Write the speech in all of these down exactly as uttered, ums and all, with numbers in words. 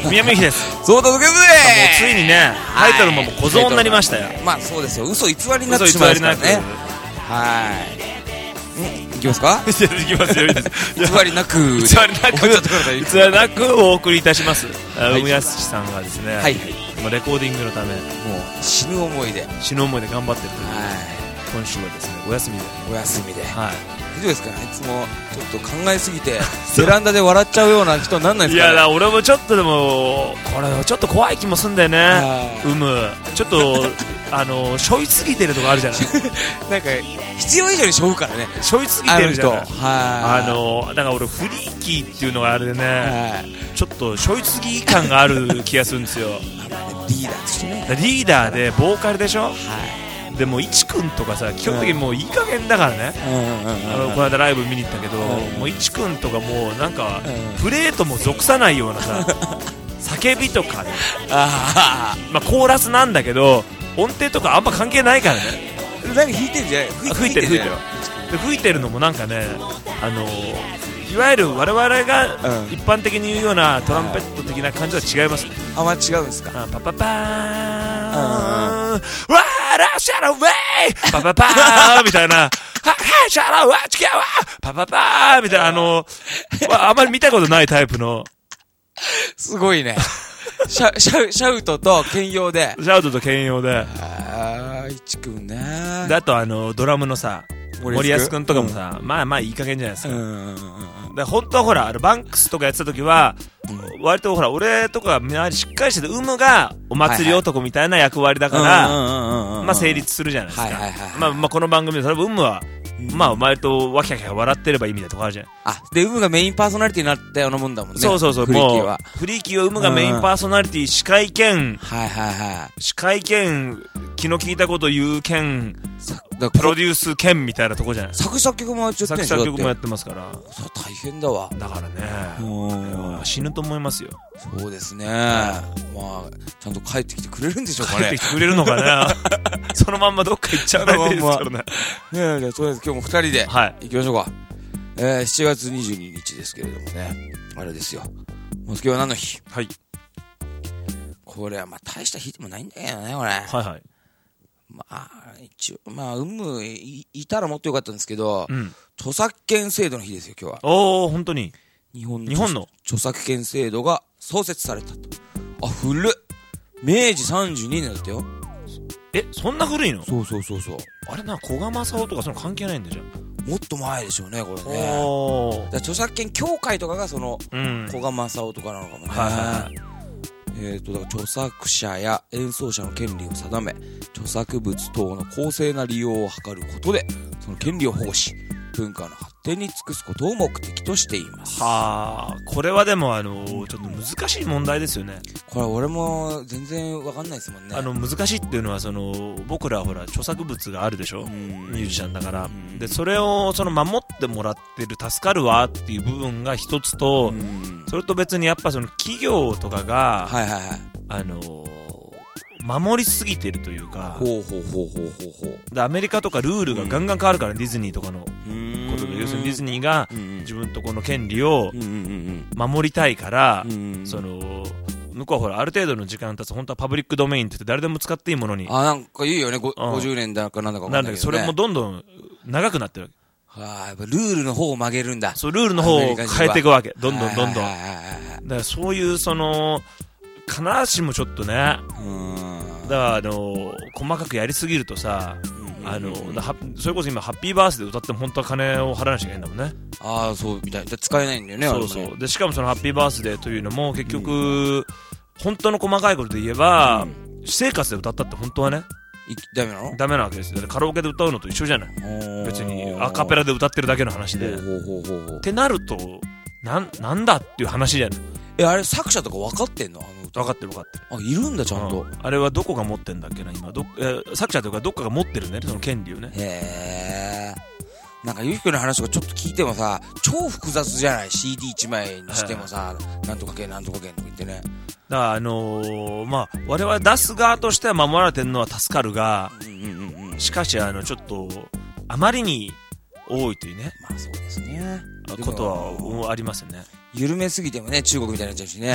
宮美幸です。 そうだ、ということでもうついにね、タイトルももう小僧になりましたよ。 まあそうですよ、嘘偽りになってしまいますからね。はい。ん、いきますか？ いきますよ、いいです。 偽りなく偽りなく偽りなくお送りいたします。うむやすしさんがですね、はいはい、レコーディングのためもう死ぬ思いで死ぬ思いで頑張ってるという、はい、今週はですねお休みでお休みで、 はい、 大丈夫ですかね。いつもちょっと考えすぎてベランダで笑っちゃうような人になんないですかね。 いやだ、俺もちょっとでもこれちょっと怖い気もすんだよね。うむちょっとあのしょいすぎてるとこあるじゃないなんか必要以上にしょうからね、 しょいすぎてるじゃない。 あのだから俺フリーキーっていうのがあれでね、ちょっとしょいすぎ感がある気がするんですよリーダーとしてね。 リーダーでボーカルでしょ、はい、でもいちくんとかさ基本的にもういい加減だからね。この間ライブ見に行ったけど、もういちくんとかもうなんかプレートも属さないようなさ叫びとかね、あまあコーラスなんだけど音程とかあんま関係ないからね。 なんか弾いてるじゃない？ 吹いてる吹いてるで吹いてるのもなんかね、あのー、いわゆる我々が一般的に言うようなトランペット的な感じは違いますね。 あ、まあ違うんですか。 パパパーンわーらシャラウェイパパパーンみたいなははいシャラウェイ違うわパパパーンみたいな、あのー、あんまり見たことないタイプのすごいねシャ、シャ、シャウトと兼用でシャウトと兼用で、 あー、いちくんね。 であとあのドラムのさ森安くんとかもさ、うん、まあまあいい加減じゃないですか。で本当はほらあのバンクスとかやってた時は、うん、割とほら俺とか周りしっかりしてて有無がお祭り男みたいな役割だからまあ成立するじゃないですか。まあまあこの番組でそれ有無はうん、まあお前とワキャキャ笑ってればいいみたいなとこあるじゃん。 あ、でウムがメインパーソナリティになったようなもんだもんね。 そうそうそう、 フリーキーはもうフリーキーはウムがメインパーソナリティ、司会兼はいはいはい、 司会兼気の利いたこと言う兼プロデュース兼みたいなとこじゃない。 作詞作曲もやっちゃってん作詞作曲もやってますから。 それ大変だわ。 だからね死ぬと思いますよ。 そうですね、まあちゃんと帰ってきてくれるんでしょうかね。 帰ってきてくれるのかなそのまんまどっか行っちゃうのですからね。ねえ、じゃあとりあえず今日もふたりで行きましょうか。えー、しちがつにじゅうににちですけれどもね、あれですよ、もう今日は何の日。 はい、 これはまあ大した日でもないんだけどね、これ。はいはい。 まあ一応まあ有無 い, いたらもっとよかったんですけど、 うん、 著作権制度の日ですよ今日は。 おお、本当に日本の日本の著作権制度が創設されたと。あ、古っ。めいじさんじゅうにねんだったよ。 え、そんな古いの？ そうそうそうそう。 あれな、古賀正夫とかその関係ないんだじゃん。 もっと前でしょうね、これね。 おだ著作権協会とかがその、うん、古賀正夫とかなのかもね。はいはいはい。えーと、だから著作者や演奏者の権利を定め、著作物等の公正な利用を図ることで、その権利を保護し、文化の発展に尽くすことを目的としています。 はあ、これはでもあのー、ちょっと難しい問題ですよね。 これ俺も全然わかんないですもんね。 あの難しいっていうのはその僕らはほら著作物があるでしょ、ミュージシャンだから。でそれをその守ってもらってる助かるわっていう部分が一つと、それと別にやっぱその企業とかが、はいはいはい、あのー守りすぎてるというか、 ほうほうほうほうほうほう。 でアメリカとかルールがガンガン変わるから、ディズニーとかのことで、要するにディズニーが自分とこの権利を守りたいから、その向こうはほらある程度の時間経つと本当はパブリックドメインって言って誰でも使っていいものに、 あ、なんか言うよね、ご、うん、ごじゅうねんだかなんだか分かんないけどね。 それもどんどん長くなってるわけ。 はあ、やっぱルールの方を曲げるんだ。 そう、ルールの方を変えていくわけ。どんどんどんどん。だからそういうその必ずしもちょっとね、だからあの細かくやりすぎるとさ、あのそれこそ今ハッピーバースデー歌っても本当は金を払わなきゃいけないんだもんね。ああ、そうみたいな。使えないんだよね。 そうそう。でしかもそのハッピーバースデーというのも結局、うん、本当の細かいことで言えば、うん、私生活で歌ったって本当はねダメなの？ ダメなわけですよ。カラオケで歌うのと一緒じゃない。別にアカペラで歌ってるだけの話で。ってなるとなん、なんだっていう話じゃない。 え、あれ作者とか分かってんの？あの分かってる分かってる。 あ、いるんだちゃんと、うん、 あれはどこが持ってんだっけな今ど、え作者というかどっかが持ってるね、その権利をね。 へー。なんかゆきくんの話とかちょっと聞いてもさ、超複雑じゃない。 シーディーいち 枚にしてもさ、なんとかけんなんとかけんとか言ってね。 だからあのー、まあ我々出す側としては守られてるのは助かるが、うんうんうんうん、しかしあのちょっとあまりに多いというね。 まあそうですね。 ことはありますよね。 緩めすぎてもね、中国みたいになっちゃうしね。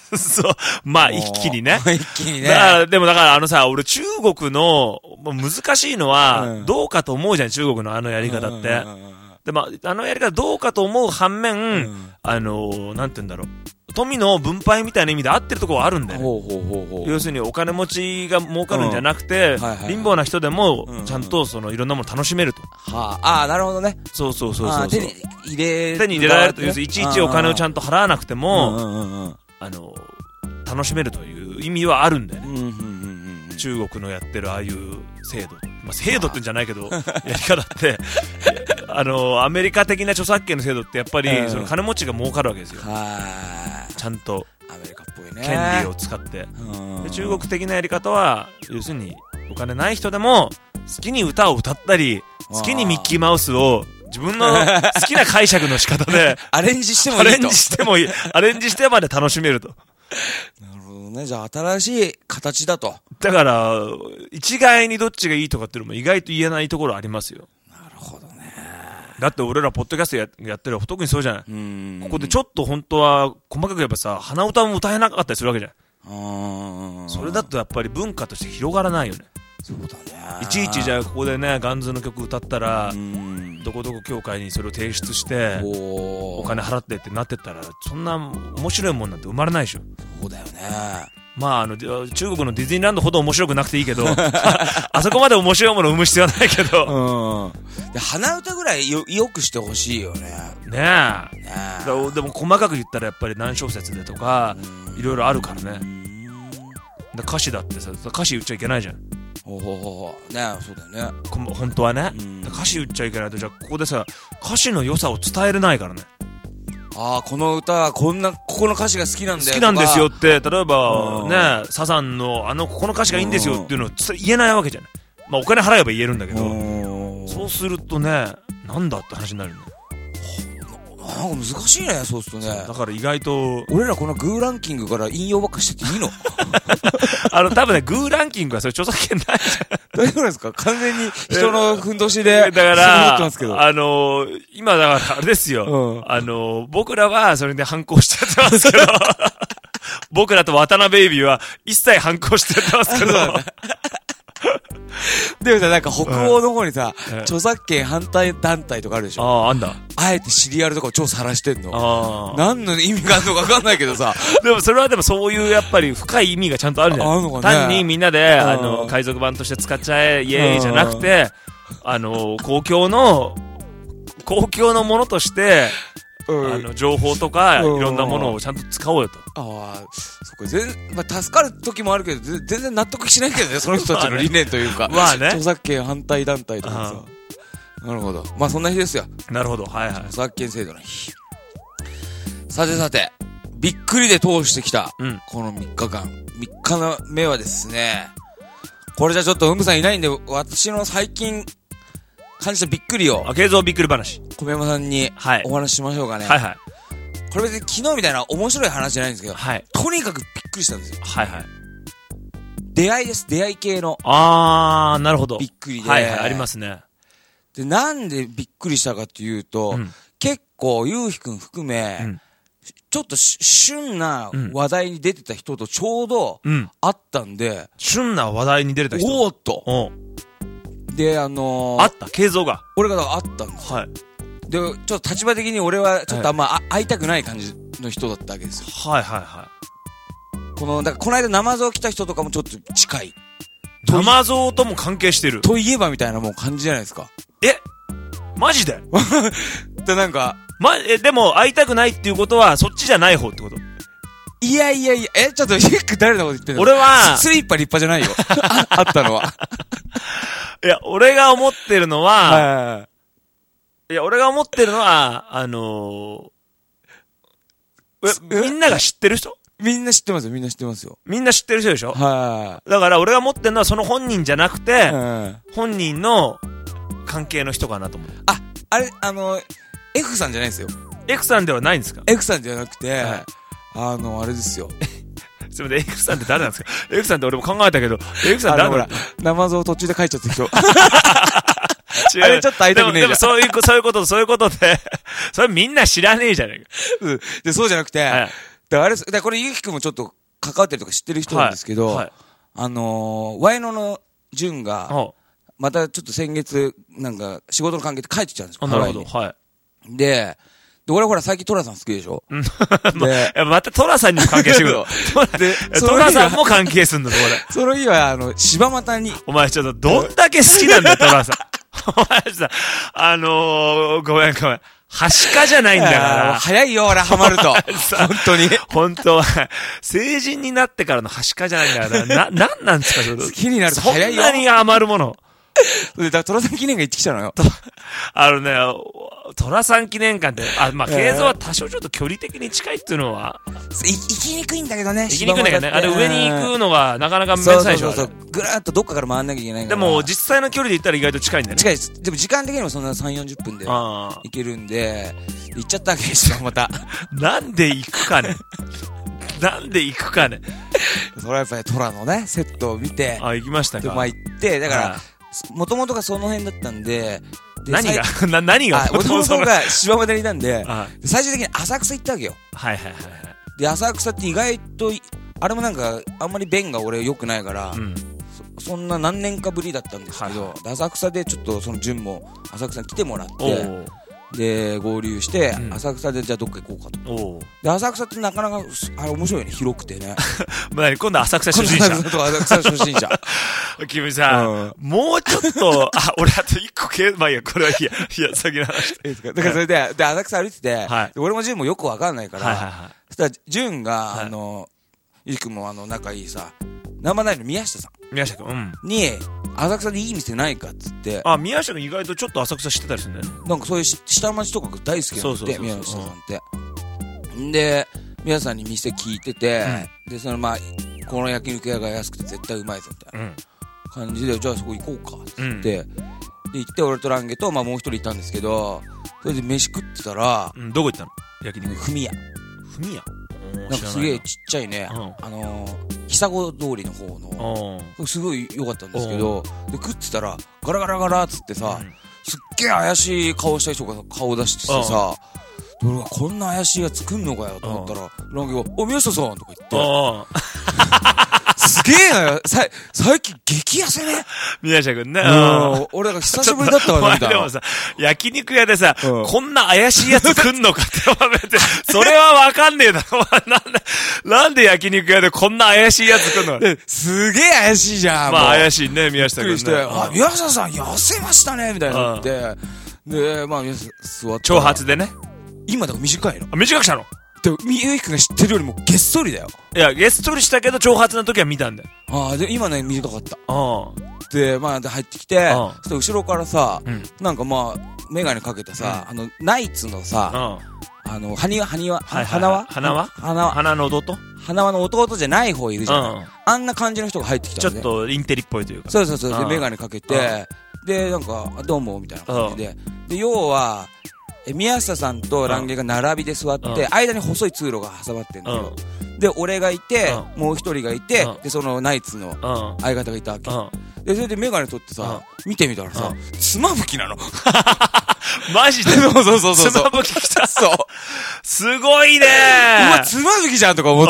そう。まあ、一気にね。 一気にね。 だから、でもだからあのさ、俺中国の、難しいのは、どうかと思うじゃん、中国のあのやり方って。で、まあ、あのやり方どうかと思う反面、うん、あの、なんて言うんだろう。富の分配みたいな意味で合ってるところはあるんだよね。ほうほうほうほう。要するにお金持ちが儲かるんじゃなくて、うんはいはいはい、貧乏な人でも、ちゃんとそのいろんなもの楽しめると。 はあ、ああ、なるほどね。 そうそうそうそう。 手に入れ、 手に入れられると、要するにいちいちお金をちゃんと払わなくても、うんうんうん、あの、楽しめるという意味はあるんだよね。うんうんうんうん、中国のやってるああいう制度。まあ、制度ってんじゃないけど、やり方って、あの、アメリカ的な著作権の制度ってやっぱり、うん、その金持ちが儲かるわけですよ。ちゃんと。 アメリカっぽいね。 権利を使って。で中国的なやり方は、要するに、お金ない人でも、好きに歌を歌ったり、好きにミッキーマウスを、自分の好きな解釈の仕方で、 アレンジしてもいいと。 アレンジしてもいい。アレンジしてまで楽しめると。 なるほどね。じゃあ新しい形だと。 だから、一概にどっちがいいとかっていうのも意外と言えないところありますよ。 なるほどね。 だって俺らポッドキャスト や, やってる特にそうじゃない。うんここでちょっと本当は細かく言えばさ、鼻歌も歌えなかったりするわけじゃん。あそれだとやっぱり文化として広がらないよね。 そうだね。 いちいちじゃあここでねガンズの曲歌ったらどこどこ協会にそれを提出してお金払ってってなってったらそんな面白いもんなんて生まれないでしょ。 そうだよね。 まああの中国のディズニーランドほど面白くなくていいけどあそこまで面白いものを生む必要はないけど、 うん、で鼻歌ぐらい よ, よくしてほしいよね。 ねえ。ねえでも細かく言ったらやっぱり何小節でとかいろいろあるからね。だ歌詞だってさ歌詞言っちゃいけないじゃん。 ほうほうほうねそうだよね。 本当はね、うん、歌詞言っちゃいけないとじゃあここでさ歌詞の良さを伝えれないからね。 ああこの歌はこんなここの歌詞が好きなんだよ好きなんですよって例えばねサザンのあのここの歌詞がいいんですよっていうのを言えないわけじゃない。まあお金払えば言えるんだけどそうするとねなんだって話になるね。 なんか難しいねそうするとね。 だから意外と俺らこのグーランキングから引用ばっかしてていいのあの多分ねグーランキングはそれ著作権ないじゃん。 大丈夫ですか完全に人のふんどしでだからあのー、今だからあれですよ、うん、あのー、僕らはそれで反抗しちゃってますけど僕らと渡辺ベイビーは一切反抗してやってますけどでもさ、なんか北欧の方にさ、うん、著作権反対団体とかあるでしょ。 ああ、あんだ。 あえてシリアルとかを超晒してんの。ああ。何の意味があるのか分かんないけどさ。 でもそれはでもそういうやっぱり深い意味がちゃんとあるじゃん。あるのかね。単にみんなで、あの、海賊版として使っちゃえ、イエーイじゃなくて、あの、公共の、公共のものとして、うん、あの情報とかいろんなものをちゃんと使おうよと。ああ、 そこ全、まあ、助かる時もあるけど全然納得しないけどねその人たちの理念というか。まあね。著作権反対団体とかさ。なるほど。まあそんな日ですよ。 なるほど。はいはい。 著作権制度の日。さてさて、びっくりで通してきた、うん、このみっかかん。みっかめはですね、これじゃちょっとうんぶさんいないんで私の最近感じたびっくりを。 あ、映像びっくり話。 小山さんにお話ししましょうかね。 はいはい。 これ別に昨日みたいな面白い話じゃないんですけど、はい、とにかくびっくりしたんですよ。 はいはい。 出会いです。出会い系の。 あー、なるほど。 びっくりで。 はいはい、ありますね。 で、なんでびっくりしたかっていうと、うん、結構、ゆうひくん含め、うん、ちょっと旬な話題に出てた人とちょうど会ったんで、うん、 旬な話題に出てた人おーっと。おで、あのー、 あった継像が。 俺が会ったんです。はい。で、ちょっと立場的に俺はちょっとあんま、はい、会いたくない感じの人だったわけですよ。 はいはいはい。 この、だからこの間ナマゾウ来た人とかもちょっと近い。 ナマゾウとも関係してる。 といえばみたいなもう感じじゃないですか。 えマジでで、なんか。 ま、え、でも会いたくないっていうことはそっちじゃない方ってこと？ いやいやいや、え、ちょっとヒック誰のこと言ってんの？ 俺は、 スリッパ立派じゃないよ。あったのは。 いや、俺が思ってるのは、はいはいはい、いや、俺が思ってるのは、あのー、え、みんなが知ってる人？ みんな知ってますよ、みんな知ってますよ。 みんな知ってる人でしょ？ はい。 だから俺が思ってるのはその本人じゃなくて、はい、本人の関係の人かなと思う。 あ、あれ、あの、F さんじゃないですよ。 F さんではないんですか？ F さんじゃなくて、はい、あの、あれですよ。 すみません、F さんって誰なんですか？ F さんって俺も考えたけど、F さん誰なんだ？ ナマゾウ途中で書いちゃった人。あれちょっと会いたくねえじゃん。でも、でもそういう、 そういうこと、そういうことで、それみんな知らねえじゃねえか。 うん。で、そうじゃなくて、はい、 だあれ、だこれゆうきくんもちょっと関わってるとか知ってる人なんですけど、はいはい、あのー、ワイノの潤が、またちょっと先月、なんか仕事の関係で帰ってきたんですよ。 なるほど。はい。 で、で、俺ほら最近トラさん好きでしょで、またトラさんにも関係してくる。で、トラさんも関係すんの、これ。 その日は、あの、柴又に。 お前ちょっとどんだけ好きなんだよ、トラさん。お前さ、あのー、ごめんごめん。はしかじゃないんだから。 早いよ、俺ハマると。本当に。 本当は、成人になってからのはしかじゃないんだから。な、なんなんですか、それ。 好きになると早いよ。 そんなに余るもの。 で、だから、トラさん記念館行ってきたのよ。 あのね、トラさん記念館って、あ、まあ、慶三は多少ちょっと距離的に近いっていうのは。 い、行きにくいんだけどね。 行きにくいんだけどね。あれ上に行くのがなかなかめんどくさいでしょ。そうそうそう。 ぐらーっとどっかから回んなきゃいけないから。 でも、実際の距離で行ったら意外と近いんだよね。 近いです。でも、時間的にもそんなさん、よんじゅっぷんで行けるんで、行っちゃったわけですよ、また。 なんで行くかね。なんで行くかね。 それはやっぱりトラのね、セットを見て。 あ、行きましたか。 まあ行って、だから、もともとがその辺だったんで、 何がな、何がもともとが柴又にいたんで、最終的に浅草行ったわけよ。 はいはいはい。 で、浅草って意外と、あれもなんか、あんまり便が俺良くないから、うん、そ, そんな何年かぶりだったんですけど、はいはい、浅草でちょっとその潤も浅草に来てもらって、で、合流して、うん、浅草でじゃあどっか行こうかと。で、浅草ってなかなか、あれ面白いね、広くてね。 今度は浅草初心者。 今度は浅草初心者。 君さ、うん、もうちょっと、あ、俺あと一個け、まあいいや、これはいいや、いや、先の話。 だからそれで、で、浅草歩いてて、はい、俺も潤もよくわかんないから、はいはいはい、そしたら潤が、はい、あの、ゆきくんもあの、仲いいさ、生ないの宮下さん。 宮下くん、うん。 に、浅草でいい店ないかっつって。 あ、宮下くん意外とちょっと浅草知ってたりするんだよね。 なんかそういう下町とかが大好きなんだって、宮下さんって。んで、宮下さんに店聞いてて、うん、で、そのまあ、この焼肉屋が安くて絶対うまいぞ、みたいな感じで、うん、じゃあそこ行こうか、っつって。うん、で、行って俺とランゲと、まあもう一人いたんですけど、それで飯食ってたら、 うん、どこ行ったの焼肉。 ふみや。 ふみやなんかすげえちっちゃいね、うん、あのー、久子通りの方の、すごい良かったんですけど、で、食ってたら、ガラガラガラっつってさ、うん、すっげえ怪しい顔した人が顔出してさ、俺がこんな怪しいやつ来んのかよと思ったら、ランゲが、お、宮下さんとか言って、すげえなよ、さ、最近激痩せね。 宮下くんね。 うん。俺が久しぶりだったわ、みたいな。 でもさ、焼肉屋でさ、うん、こんな怪しいやつ来んのかって思って、それはわかんねえだろ。なんで、なんで焼肉屋でこんな怪しいやつ来んのすげえ怪しいじゃん。 まあ怪しいね、宮下くんね。びっくりして、 あ、宮下さん痩せましたね、みたいになって。で、まあ、宮下座って。 長髪でね。 今だから短いの。 あ、短くしたのでも、みゆきくんが知ってるよりもげっそりだよ。 いや、げっそりしたけど、長髪の時は見たんだよ。 ああ、で、今ね、短かった。ああ。で、まあ、で、入ってきて、そして後ろからさ、うん、なんかまあ、メガネかけたさ、うん、あの、ナイツのさ、うん、あの、はにわ、はにわ、花輪花輪花輪花の弟花輪の弟じゃない方いるじゃん。うん、あんな感じの人が入ってきたんで。 ちょっとインテリっぽいというか。 そうそうそう。で、メガネかけて、で、なんか、どうも、みたいな感じで。で、要は、宮下さんとランゲが並びで座って、間に細い通路が挟まってんだよ。で、俺がいて、もう一人がいて、で、そのナイツの相方がいたわけ。で、それでメガネ取ってさ、見てみたらさ、つまぶきなの。 マジでそうそうそうそう。 つまぶき来た。 そう。 すごいねー。うわ、つまぶきじゃんとか思って。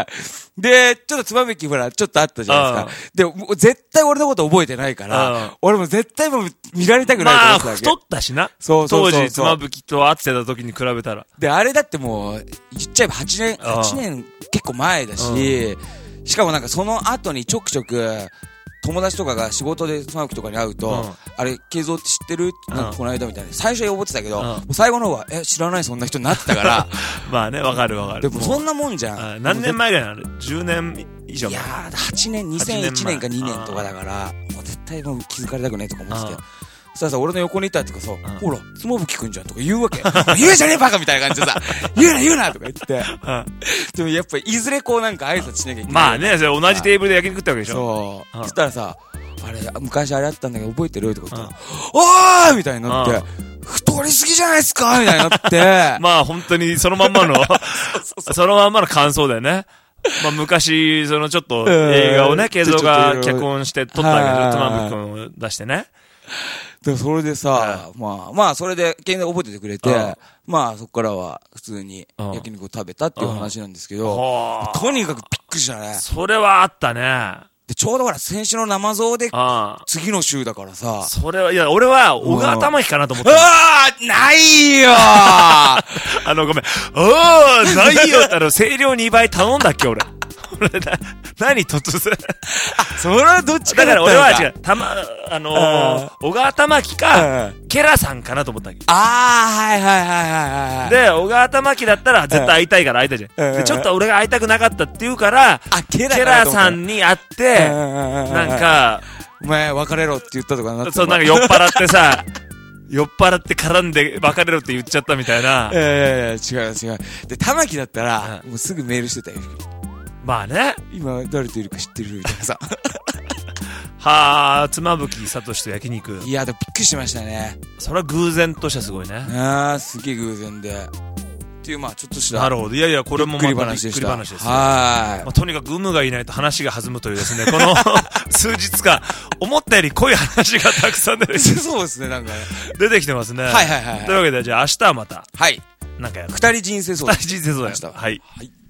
で、ちょっとつまぶきほら、ちょっとあったじゃないですか。で、もう絶対俺のこと覚えてないから、俺も絶対もう見られたくないと思ってたわけ。 まあ、太ったしな。 そうそうそう。 当時つまぶきと会ってた時に比べたら。 で、あれだってもう、言っちゃえばはちねん、はちねん結構前だし、しかもなんかその後にちょくちょく、友達とかが仕事でつまぶきとかに会うと、うん、あれ、慶三って知ってる、うん、なんかこの間みたいな。最初は思ってたけど、うん、もう最後の方は、え、知らないそんな人になってたから。 まあね、わかるわかる。 でもそんなもんじゃん。 何年前ぐらいなの ?じゅう 年以上前。 いやー、はちねん、にせんいちねんかにねんとかだから、もう絶対もう気づかれたくないとか思ってて。そしたらさ、俺の横にいたってかさ、ほら、つまぶきくんじゃんとか言うわけ。言うじゃねえバカみたいな感じでさ、言うな言うなとか言って。でもやっぱいずれこうなんか挨拶しなきゃいけない。 まあね、それ同じテーブルで焼き肉食ったわけでしょ。そう。そしたらさ、あれ、昔あれあったんだけど覚えてるとか言ったら、おーみたいになって、太りすぎじゃないですかみたいになって。 まあ本当にそのまんまの、そのまんまの感想だよね。まあ昔、そのちょっと映画をね、慶三が脚本して撮ったわけで、つまぶきくんを出してね。 で、それでさ、まあ、まあ、それで、健全覚えててくれて、まあ、そこからは普通に焼肉を食べたっていう話なんですけど、とにかくびっくりしたね。 それはあったね。 で、ちょうどほら、先週の生像で、次の週だからさ。 それは、いや、俺は、小川玉木かなと思った。 うわーないよーあの、ごめん。あーないよって、あの、声量にばい頼んだっけ、俺。俺な、何突然。 あ、それはどっちかだったのか。 だから俺は違う、たま、あのー、小川玉木か、ケラさんかなと思ったっけ。 あー、はいはいはいはいはい。 で、小川玉木だったら絶対会いたいから会いたいじゃん。で、ちょっと俺が会いたくなかったって言うから、 あ、ケラケラさんに会って、なんか、 お前別れろって言ったとかなって。 そう、なんか酔っ払ってさ、酔っ払って絡んで別れろって言っちゃったみたいな。 いやいやいや、違う違う。で、玉木だったら、もうすぐメールしてたよ。 まあね。 今誰といるか知ってるみたいなさ。 はあ、妻夫木聡と焼肉。 いや、でもびっくりしましたね。 それは偶然としてはすごいね。 ああ、すげえ偶然で。っていう、まあちょっとした。 なるほど。いやいや、これもまたびっくり話ですよ。はい。まあ、とにかく有無がいないと話が弾むというですね、この数日間、思ったより濃い話がたくさん出てきて。 そうですね、なんかね。 出てきてますね。 はいはいはい。 というわけで、じゃあ明日はまた。 はい。 なんかやる。 二人人生相談。 二人人生相談。はい。はい。